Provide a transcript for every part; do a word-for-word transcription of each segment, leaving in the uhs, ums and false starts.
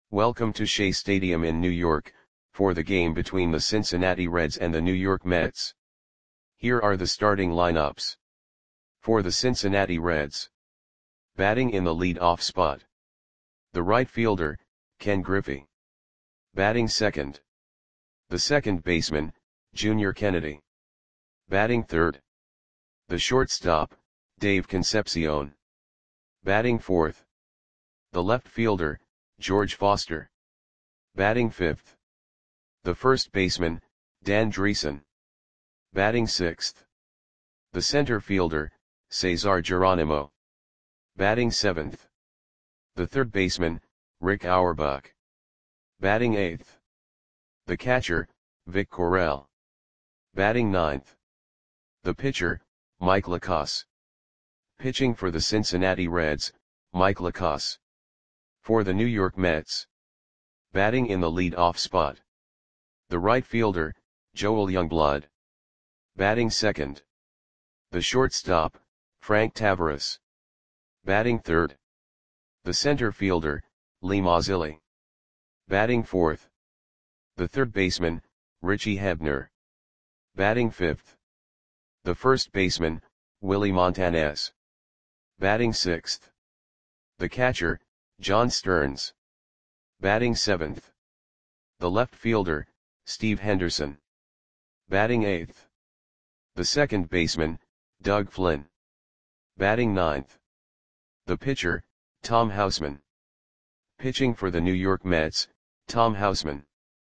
Welcome to Shea Stadium in New York, for the game between the Cincinnati Reds and the New York Mets. Here are the starting lineups. For the Cincinnati Reds. Batting in the lead-off spot. The right fielder, Ken Griffey. Batting second. The second baseman, Junior Kennedy. Batting third. The shortstop, Dave Concepcion. Batting fourth. The left fielder, George Foster. Batting fifth. The first baseman, Dan Driessen. Batting sixth. The center fielder, Cesar Geronimo. Batting seventh. The third baseman, Rick Auerbach. Batting eighth. The catcher, Vic Correll. Batting ninth. The pitcher, Mike Lacasse. Pitching for the Cincinnati Reds, Mike Lacasse. For the New York Mets. Batting in the lead-off spot. The right fielder, Joel Youngblood. Batting second. The shortstop, Frank Taveras. Batting third. The center fielder, Lee Mazzilli. Batting fourth. The third baseman, Richie Hebner. Batting fifth. The first baseman, Willie Montanez. Batting sixth. The catcher, John Stearns. Batting seventh. The left fielder, Steve Henderson. Batting eighth. The second baseman, Doug Flynn. Batting ninth. The pitcher, Tom Houseman. Pitching for the New York Mets, Tom Houseman.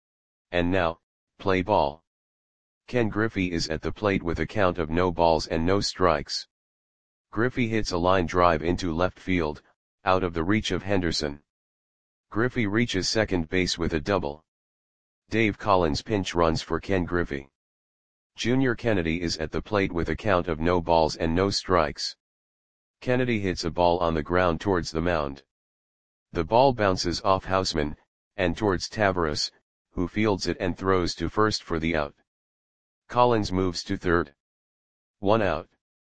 And now, play ball. Ken Griffey is at the plate with a count of no balls and no strikes. Griffey hits a line drive into left field, out of the reach of Henderson. Griffey reaches second base with a double. Dave Collins pinch runs for Ken Griffey. Junior Kennedy is at the plate with a count of no balls and no strikes. Kennedy hits a ball on the ground towards the mound. The ball bounces off Houseman, and towards Taveras, who fields it and throws to first for the out. Collins moves to third. One out.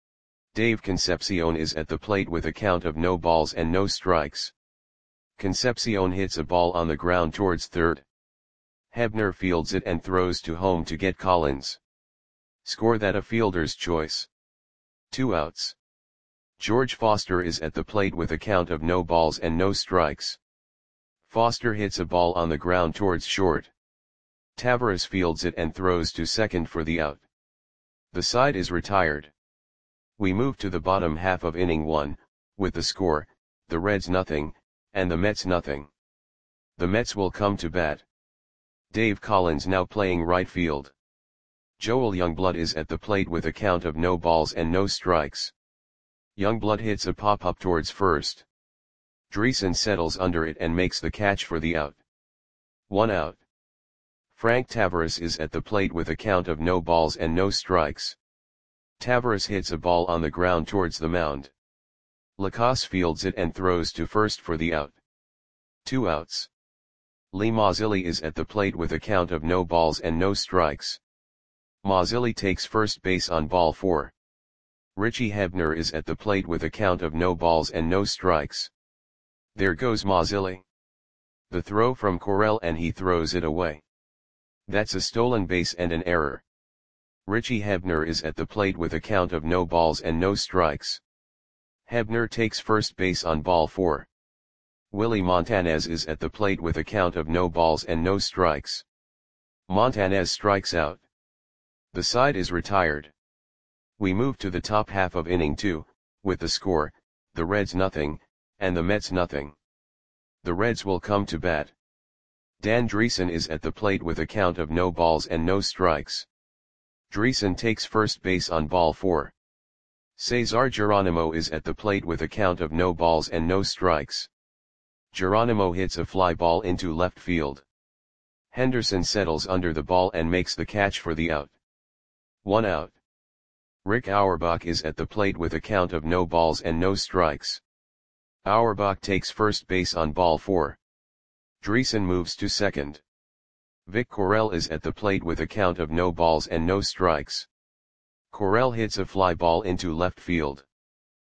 Dave Concepcion is at the plate with a count of no balls and no strikes. Concepcion hits a ball on the ground towards third. Hebner fields it and throws to home to get Collins. Score that a fielder's choice. Two outs. George Foster is at the plate with a count of no balls and no strikes. Foster hits a ball on the ground towards short. Taveras fields it and throws to second for the out. The side is retired. We move to the bottom half of inning one, with the score, the Reds nothing, and the Mets nothing. The Mets will come to bat. Dave Collins now playing right field. Joel Youngblood is at the plate with a count of no balls and no strikes. Youngblood hits a pop-up towards first. Driessen settles under it and makes the catch for the out. One out. Frank Taveras is at the plate with a count of no balls and no strikes. Taveras hits a ball on the ground towards the mound. Lacasse fields it and throws to first for the out. Two outs. Lee Mazzilli is at the plate with a count of no balls and no strikes. Mazzilli takes first base on ball four. Richie Hebner is at the plate with a count of no balls and no strikes. There goes Mazzilli. The throw from Correll and he throws it away. That's a stolen base and an error. Richie Hebner is at the plate with a count of no balls and no strikes. Hebner takes first base on ball four. Willie Montanez is at the plate with a count of no balls and no strikes. Montanez strikes out. The side is retired. We move to the top half of inning two, with the score, the Reds nothing, and the Mets nothing. The Reds will come to bat. Dan Driessen is at the plate with a count of no balls and no strikes. Driessen takes first base on ball four. Cesar Geronimo is at the plate with a count of no balls and no strikes. Geronimo hits a fly ball into left field. Henderson settles under the ball and makes the catch for the out. One out. Rick Auerbach is at the plate with a count of no balls and no strikes. Auerbach takes first base on ball four. Driessen moves to second. Vic Correll is at the plate with a count of no balls and no strikes. Correll hits a fly ball into left field.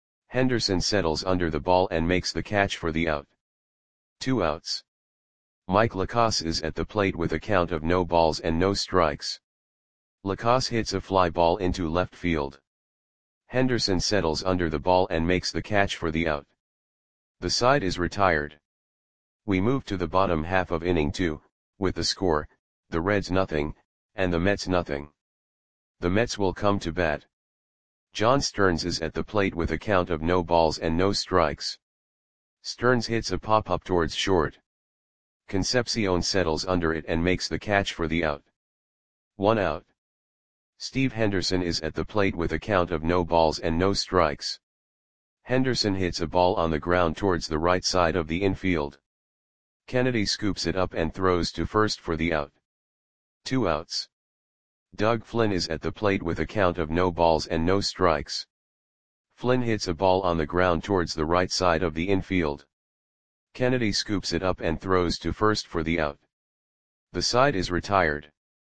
Henderson settles under the ball and makes the catch for the out. Two outs. Mike Lacasse is at the plate with a count of no balls and no strikes. Lacasse hits a fly ball into left field. Henderson settles under the ball and makes the catch for the out. The side is retired. We move to the bottom half of inning two, with the score, the Reds nothing, and the Mets nothing. The Mets will come to bat. John Stearns is at the plate with a count of no balls and no strikes. Stearns hits a pop-up towards short. Concepcion settles under it and makes the catch for the out. One out. Steve Henderson is at the plate with a count of no balls and no strikes. Henderson hits a ball on the ground towards the right side of the infield. Kennedy scoops it up and throws to first for the out. Two outs. Doug Flynn is at the plate with a count of no balls and no strikes. Flynn hits a ball on the ground towards the right side of the infield. Kennedy scoops it up and throws to first for the out. The side is retired.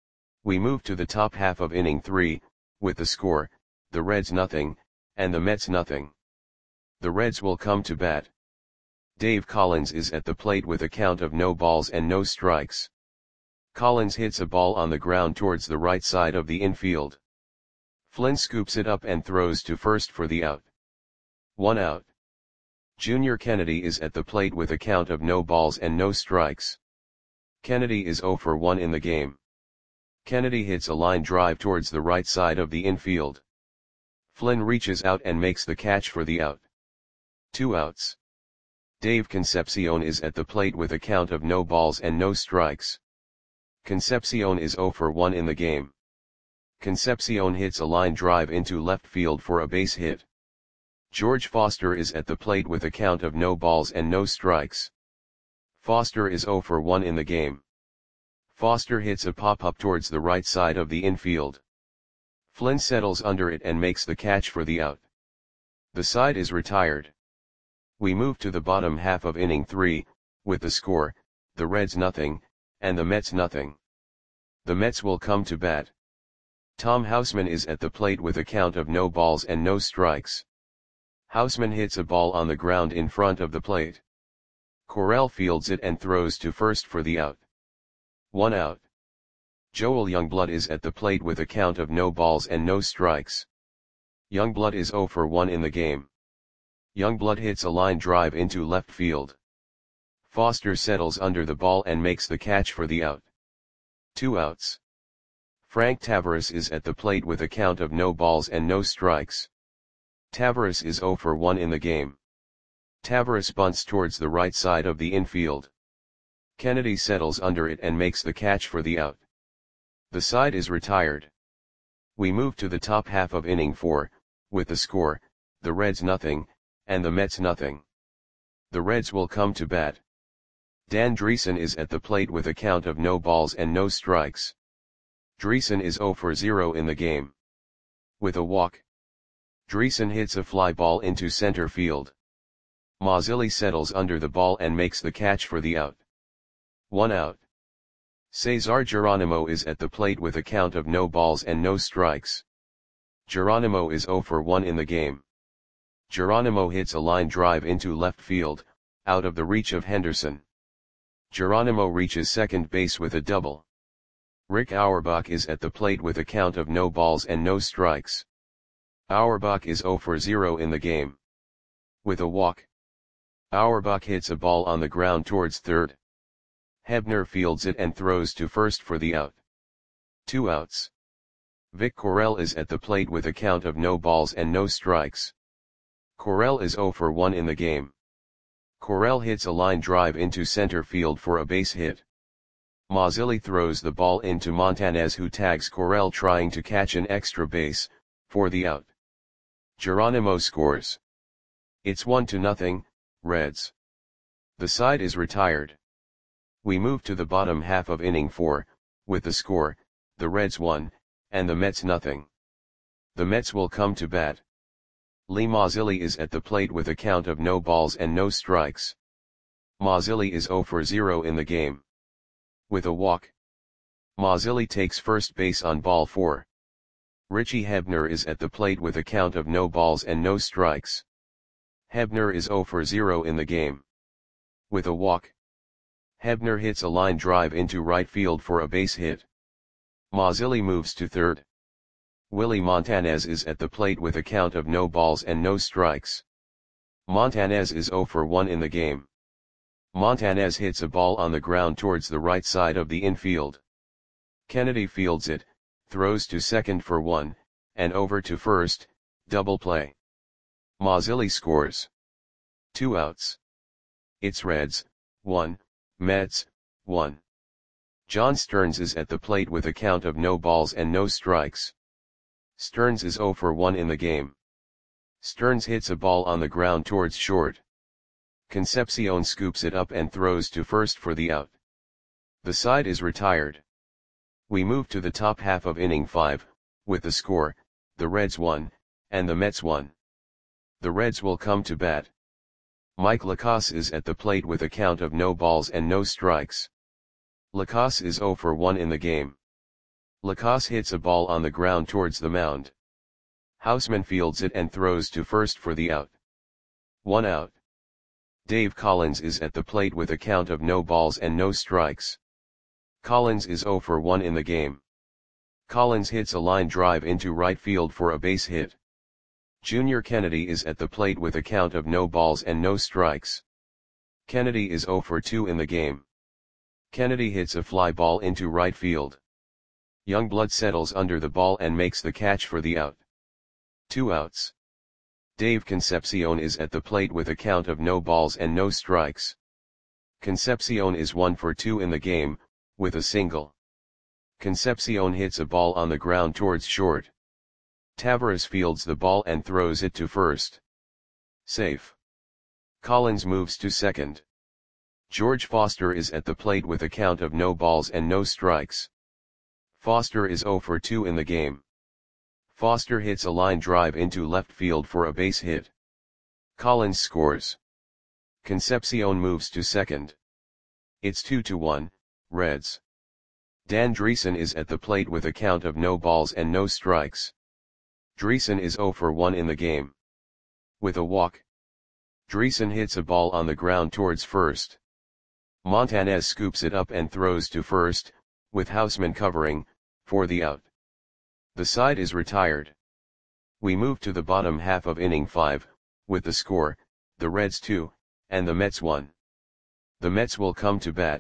We move to the top half of inning three, with the score, the Reds nothing, and the Mets nothing. The Reds will come to bat. Dave Collins is at the plate with a count of no balls and no strikes. Collins hits a ball on the ground towards the right side of the infield. Flynn scoops it up and throws to first for the out. One out. Junior Kennedy is at the plate with a count of no balls and no strikes. Kennedy is oh for one in the game. Kennedy hits a line drive towards the right side of the infield. Flynn reaches out and makes the catch for the out. Two outs. Dave Concepcion is at the plate with a count of no balls and no strikes. Concepcion is oh for one in the game. Concepcion hits a line drive into left field for a base hit. George Foster is at the plate with a count of no balls and no strikes. Foster is oh for one in the game. Foster hits a pop-up towards the right side of the infield. Flynn settles under it and makes the catch for the out. The side is retired. We move to the bottom half of inning three, with the score, the Reds nothing, and the Mets nothing. The Mets will come to bat. Tom Houseman is at the plate with a count of no balls and no strikes. Houseman hits a ball on the ground in front of the plate. Correll fields it and throws to first for the out. One out. Joel Youngblood is at the plate with a count of no balls and no strikes. Youngblood is oh for one in the game. Youngblood hits a line drive into left field. Foster settles under the ball and makes the catch for the out. Two outs. Frank Tavares is at the plate with a count of no balls and no strikes. Tavares is oh for one in the game. Tavares bunts towards the right side of the infield. Kennedy settles under it and makes the catch for the out. The side is retired. We move to the top half of inning four, with the score, the Reds nothing, and the Mets nothing. The Reds will come to bat. Dan Dreesen is at the plate with a count of no balls and no strikes. Dreesen is oh for zero in the game. With a walk. Dreesen hits a fly ball into center field. Mazzilli settles under the ball and makes the catch for the out. One out. Cesar Geronimo is at the plate with a count of no balls and no strikes. Geronimo is oh for one in the game. Geronimo hits a line drive into left field, out of the reach of Henderson. Geronimo reaches second base with a double. Rick Auerbach is at the plate with a count of no balls and no strikes. Auerbach is oh for zero in the game. With a walk. Auerbach hits a ball on the ground towards third. Hebner fields it and throws to first for the out. Two outs. Vic Correll is at the plate with a count of no balls and no strikes. Correll is oh for one in the game. Correll hits a line drive into center field for a base hit. Mazzilli throws the ball into Montanez, who tags Correll trying to catch an extra base, for the out. Geronimo scores. It's one to nothing, Reds. The side is retired. We move to the bottom half of inning four, with the score, the Reds one, and the Mets nothing. The Mets will come to bat. Lee Mazzilli is at the plate with a count of no balls and no strikes. Mazzilli is oh for zero in the game. With a walk. Mazzilli takes first base on ball four. Richie Hebner is at the plate with a count of no balls and no strikes. Hebner is oh for zero in the game. With a walk. Hebner hits a line drive into right field for a base hit. Mazzilli moves to third. Willie Montanez is at the plate with a count of no balls and no strikes. Montanez is zero for one in the game. Montanez hits a ball on the ground towards the right side of the infield. Kennedy fields it, throws to second for one, and over to first, double play. Mazzilli scores. Two outs. It's Reds, one, Mets, one. John Stearns is at the plate with a count of no balls and no strikes. Stearns is zero for one in the game. Stearns hits a ball on the ground towards short. Concepcion scoops it up and throws to first for the out. The side is retired. We move to the top half of inning five, with the score, the Reds won, and the Mets won. The Reds will come to bat. Mike Lacasse is at the plate with a count of no balls and no strikes. Lacasse is zero for one in the game. Lacasse hits a ball on the ground towards the mound. Houseman fields it and throws to first for the out. One out. Dave Collins is at the plate with a count of no balls and no strikes. Collins is zero for one in the game. Collins hits a line drive into right field for a base hit. Junior Kennedy is at the plate with a count of no balls and no strikes. Kennedy is zero for two in the game. Kennedy hits a fly ball into right field. Youngblood settles under the ball and makes the catch for the out. Two outs. Dave Concepcion is at the plate with a count of no balls and no strikes. Concepcion is one for two in the game, with a single. Concepcion hits a ball on the ground towards short. Tavares fields the ball and throws it to first. Safe. Collins moves to second. George Foster is at the plate with a count of no balls and no strikes. Foster is zero for two in the game. Foster hits a line drive into left field for a base hit. Collins scores. Concepcion moves to second. It's two to one, Reds. Dan Dreesen is at the plate with a count of no balls and no strikes. Dreesen is zero for one in the game. With a walk. Dreesen hits a ball on the ground towards first. Montanez scoops it up and throws to first, with Houseman covering, for the out. The side is retired. We move to the bottom half of inning five, with the score, the Reds two, and the Mets one. The Mets will come to bat.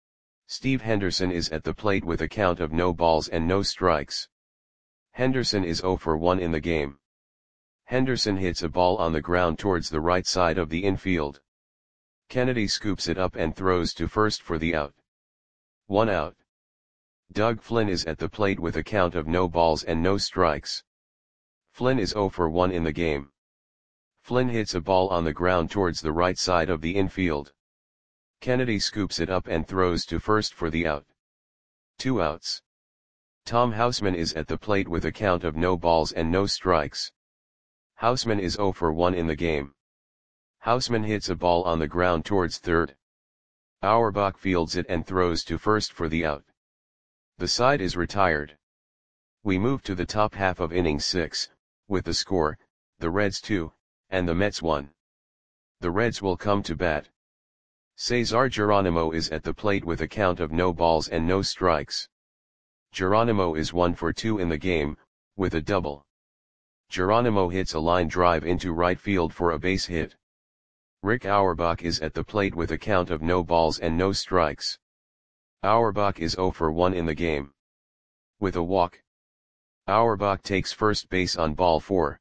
Steve Henderson is at the plate with a count of no balls and no strikes. Henderson is zero for one in the game. Henderson hits a ball on the ground towards the right side of the infield. Kennedy scoops it up and throws to first for the out. One out. Doug Flynn is at the plate with a count of no balls and no strikes. Flynn is zero for one in the game. Flynn hits a ball on the ground towards the right side of the infield. Kennedy scoops it up and throws to first for the out. Two outs. Tom Houseman is at the plate with a count of no balls and no strikes. Houseman is zero for one in the game. Houseman hits a ball on the ground towards third. Auerbach fields it and throws to first for the out. The side is retired. We move to the top half of inning six, with the score, the Reds two, and the Mets one. The Reds will come to bat. Cesar Geronimo is at the plate with a count of no balls and no strikes. Geronimo is one for two in the game, with a double. Geronimo hits a line drive into right field for a base hit. Rick Auerbach is at the plate with a count of no balls and no strikes. Auerbach is zero for one in the game. With a walk. Auerbach takes first base on ball four.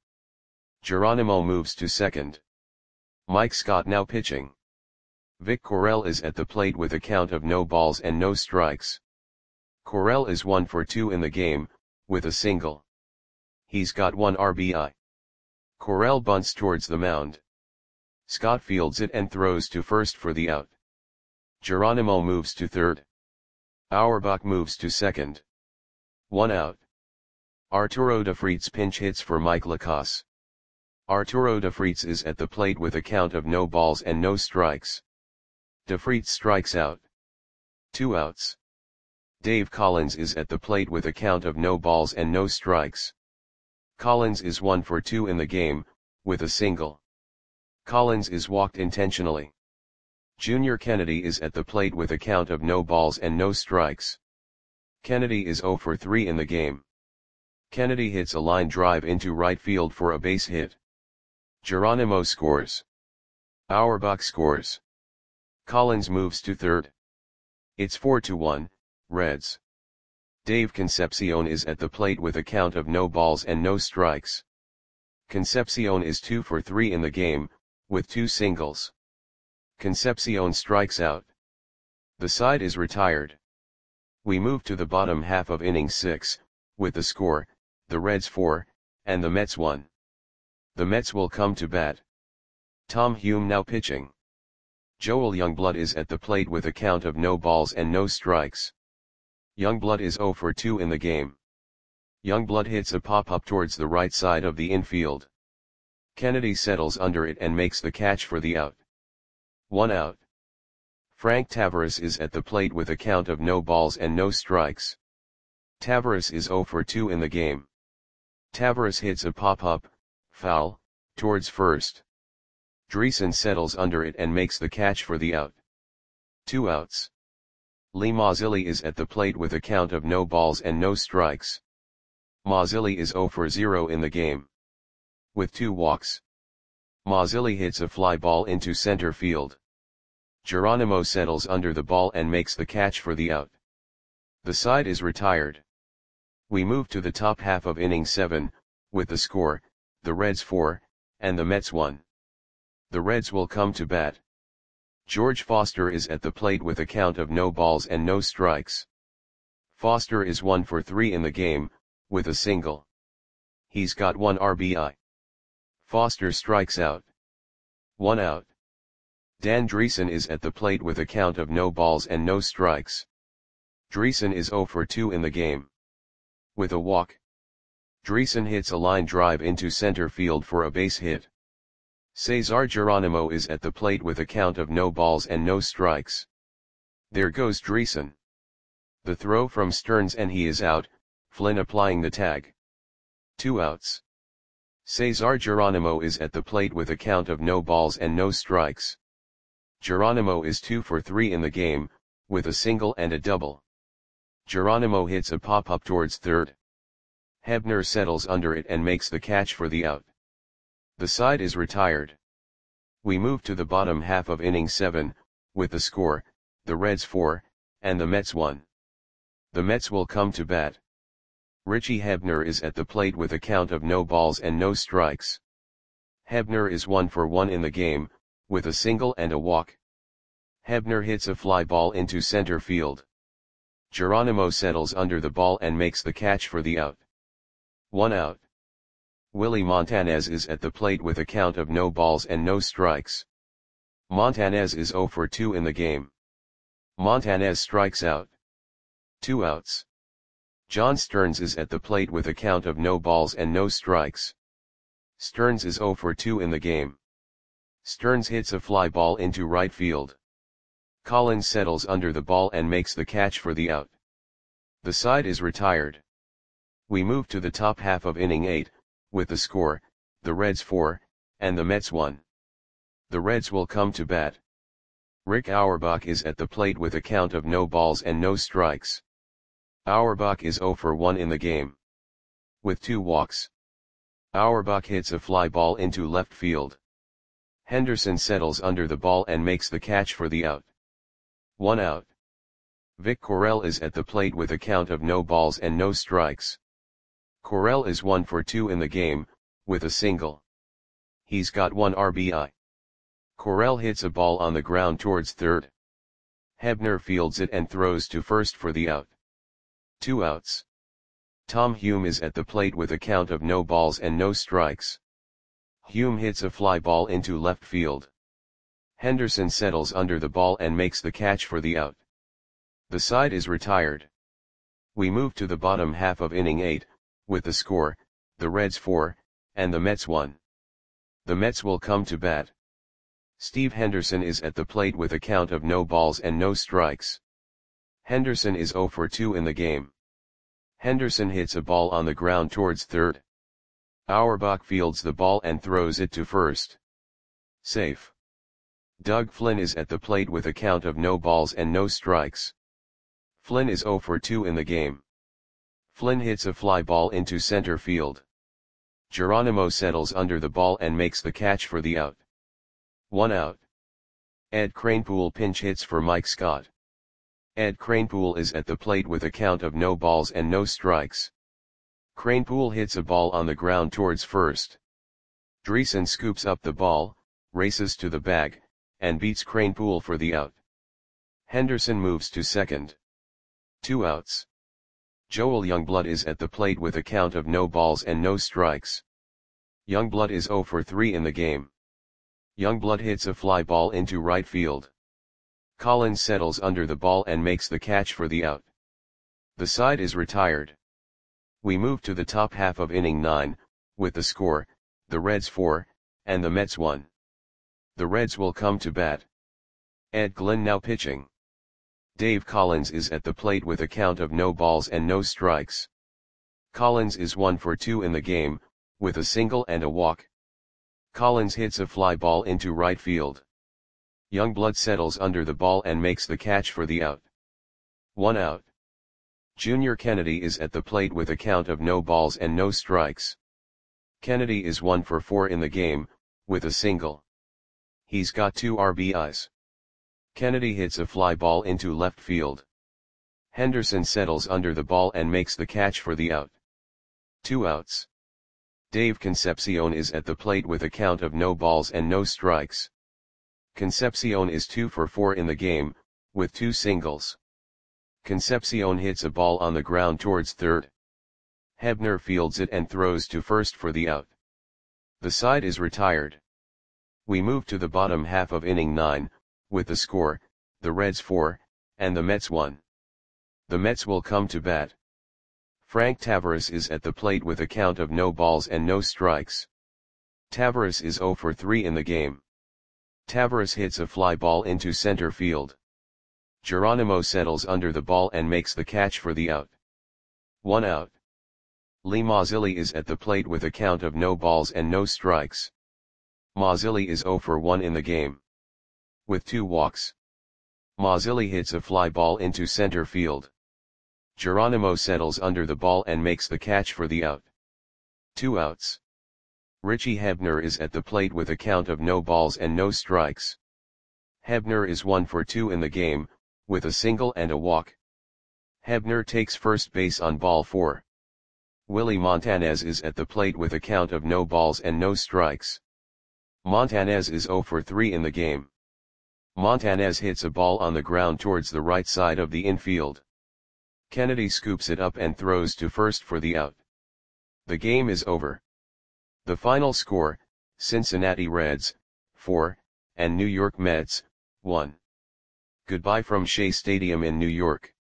Geronimo moves to second. Mike Scott now pitching. Vic Correll is at the plate with a count of no balls and no strikes. Correll is one for two in the game, with a single. He's got one R B I. Correll bunts towards the mound. Scott fields it and throws to first for the out. Geronimo moves to third. Auerbach moves to second. One out. Arturo DeFreitas pinch hits for Mike Lacasse. Arturo DeFreitas is at the plate with a count of no balls and no strikes. DeFreitas strikes out. Two outs. Dave Collins is at the plate with a count of no balls and no strikes. Collins is one for two in the game, with a single. Collins is walked intentionally. Junior Kennedy is at the plate with a count of no balls and no strikes. Kennedy is zero for three in the game. Kennedy hits a line drive into right field for a base hit. Geronimo scores. Auerbach scores. Collins moves to third. It's four to one, Reds. Dave Concepcion is at the plate with a count of no balls and no strikes. Concepcion is two for three in the game, with two singles. Concepcion strikes out. The side is retired. We move to the bottom half of inning six, with the score, the Reds four, and the Mets one. The Mets will come to bat. Tom Hume now pitching. Joel Youngblood is at the plate with a count of no balls and no strikes. Youngblood is zero for two in the game. Youngblood hits a pop-up towards the right side of the infield. Kennedy settles under it and makes the catch for the out. One out. Frank Tavares is at the plate with a count of no balls and no strikes. Tavares is zero for two in the game. Tavares hits a pop-up, foul, towards first. Dreesen settles under it and makes the catch for the out. Two outs. Lee Mazzilli is at the plate with a count of no balls and no strikes. Mazzilli is zero for zero in the game. With two walks. Mazzilli hits a fly ball into center field. Geronimo settles under the ball and makes the catch for the out. The side is retired. We move to the top half of inning seven, with the score, the Reds four, and the Mets one. The Reds will come to bat. George Foster is at the plate with a count of no balls and no strikes. Foster is one for three in the game, with a single. He's got one R B I. Foster strikes out. One out. Dan Dreesen is at the plate with a count of no balls and no strikes. Dreesen is zero for two in the game. With a walk. Dreesen hits a line drive into center field for a base hit. Cesar Geronimo is at the plate with a count of no balls and no strikes. There goes Dreesen. The throw from Stearns and he is out, Flynn applying the tag. Two outs. Cesar Geronimo is at the plate with a count of no balls and no strikes. Geronimo is two for three in the game, with a single and a double. Geronimo hits a pop-up towards third. Hebner settles under it and makes the catch for the out. The side is retired. We move to the bottom half of inning seven, with the score, the Reds four, and the Mets one. The Mets will come to bat. Richie Hebner is at the plate with a count of no balls and no strikes. Hebner is one for one in the game, with a single and a walk. Hebner hits a fly ball into center field. Geronimo settles under the ball and makes the catch for the out. One out. Willie Montanez is at the plate with a count of no balls and no strikes. Montanez is zero for two in the game. Montanez strikes out. Two outs. John Stearns is at the plate with a count of no balls and no strikes. Stearns is zero for two in the game. Stearns hits a fly ball into right field. Collins settles under the ball and makes the catch for the out. The side is retired. We move to the top half of inning eight, with the score, the Reds four, and the Mets one. The Reds will come to bat. Rick Auerbach is at the plate with a count of no balls and no strikes. Auerbach is zero for one in the game. With two walks. Auerbach hits a fly ball into left field. Henderson settles under the ball and makes the catch for the out. One out. Vic Correll is at the plate with a count of no balls and no strikes. Correll is one for two in the game, with a single. He's got one R B I. Correll hits a ball on the ground towards third. Hebner fields it and throws to first for the out. Two outs. Tom Hume is at the plate with a count of no balls and no strikes. Hume hits a fly ball into left field. Henderson settles under the ball and makes the catch for the out. The side is retired. We move to the bottom half of inning eight, with the score, the Reds four, and the Mets one. The Mets will come to bat. Steve Henderson is at the plate with a count of no balls and no strikes. Henderson is zero for two in the game. Henderson hits a ball on the ground towards third. Auerbach fields the ball and throws it to first. Safe. Doug Flynn is at the plate with a count of no balls and no strikes. Flynn is zero for two in the game. Flynn hits a fly ball into center field. Geronimo settles under the ball and makes the catch for the out. One out. Ed Kranepool pinch hits for Mike Scott. Ed Kranepool is at the plate with a count of no balls and no strikes. Kranepool hits a ball on the ground towards first. Dreesen scoops up the ball, races to the bag, and beats Kranepool for the out. Henderson moves to second. Two outs. Joel Youngblood is at the plate with a count of no balls and no strikes. Youngblood is zero for three in the game. Youngblood hits a fly ball into right field. Collins settles under the ball and makes the catch for the out. The side is retired. We move to the top half of inning nine, with the score, the Reds four, and the Mets one. The Reds will come to bat. Ed Glenn now pitching. Dave Collins is at the plate with a count of no balls and no strikes. Collins is one for two in the game, with a single and a walk. Collins hits a fly ball into right field. Youngblood settles under the ball and makes the catch for the out. One out. Junior Kennedy is at the plate with a count of no balls and no strikes. Kennedy is one for four in the game, with a single. He's got two R B Is. Kennedy hits a fly ball into left field. Henderson settles under the ball and makes the catch for the out. Two outs. Dave Concepcion is at the plate with a count of no balls and no strikes. Concepcion is two for four in the game, with two singles. Concepcion hits a ball on the ground towards third. Hebner fields it and throws to first for the out. The side is retired. We move to the bottom half of inning nine, with the score, the Reds four, and the Mets one. The Mets will come to bat. Frank Taveras is at the plate with a count of no balls and no strikes. Taveras is zero for three in the game. Taveras hits a fly ball into center field. Geronimo settles under the ball and makes the catch for the out. One out. Lee Mazzilli is at the plate with a count of no balls and no strikes. Mazzilli is zero for one in the game. With two walks. Mazzilli hits a fly ball into center field. Geronimo settles under the ball and makes the catch for the out. Two outs. Richie Hebner is at the plate with a count of no balls and no strikes. Hebner is one for two in the game, with a single and a walk. Hebner takes first base on ball four. Willie Montanez is at the plate with a count of no balls and no strikes. Montanez is zero for three in the game. Montanez hits a ball on the ground towards the right side of the infield. Kennedy scoops it up and throws to first for the out. The game is over. The final score, Cincinnati Reds, four, and New York Mets, one. Goodbye from Shea Stadium in New York.